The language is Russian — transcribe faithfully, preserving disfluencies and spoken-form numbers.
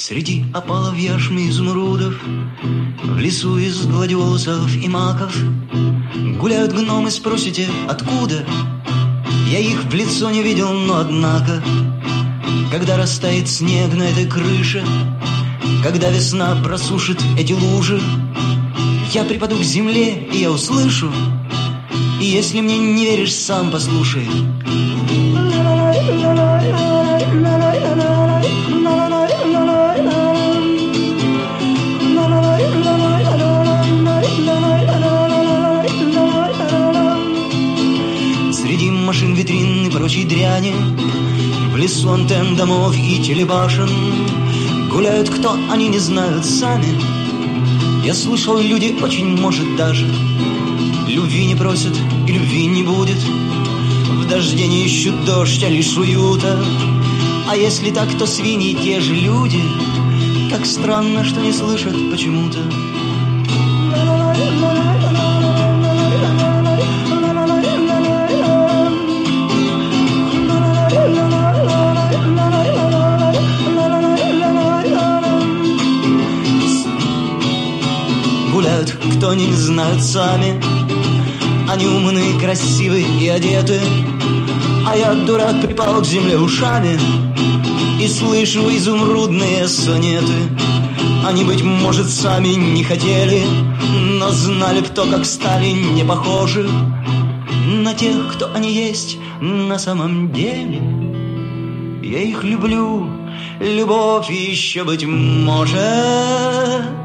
Среди опалов яшмы изумрудов, в лесу из гладиолусов и маков гуляют гномы, спросите, откуда? Я их в лицо не видел, но однако, когда растает снег на этой крыше, когда весна просушит эти лужи, я припаду к земле, и я услышу. И если мне не веришь, сам послушай. Среди машин, витрин и прочей дряни, в лесу антенн домов и телебашен гуляют, кто они не знают сами. Я слышал, люди очень, может, даже любви не просят и любви не будет. В дожде не ищут дождь, а лишь уюта. А если так, то свиньи те же люди. Как странно, что не слышат почему-то. Гуляют, кто они не знают сами. Они умные, красивые и одеты, а я, дурак, припал к земле ушами и слышу изумрудные сонеты. Они, быть может, сами не хотели, но знали б то, как стали не похожи на тех, кто они есть на самом деле. Я их люблю, любовь еще, быть может,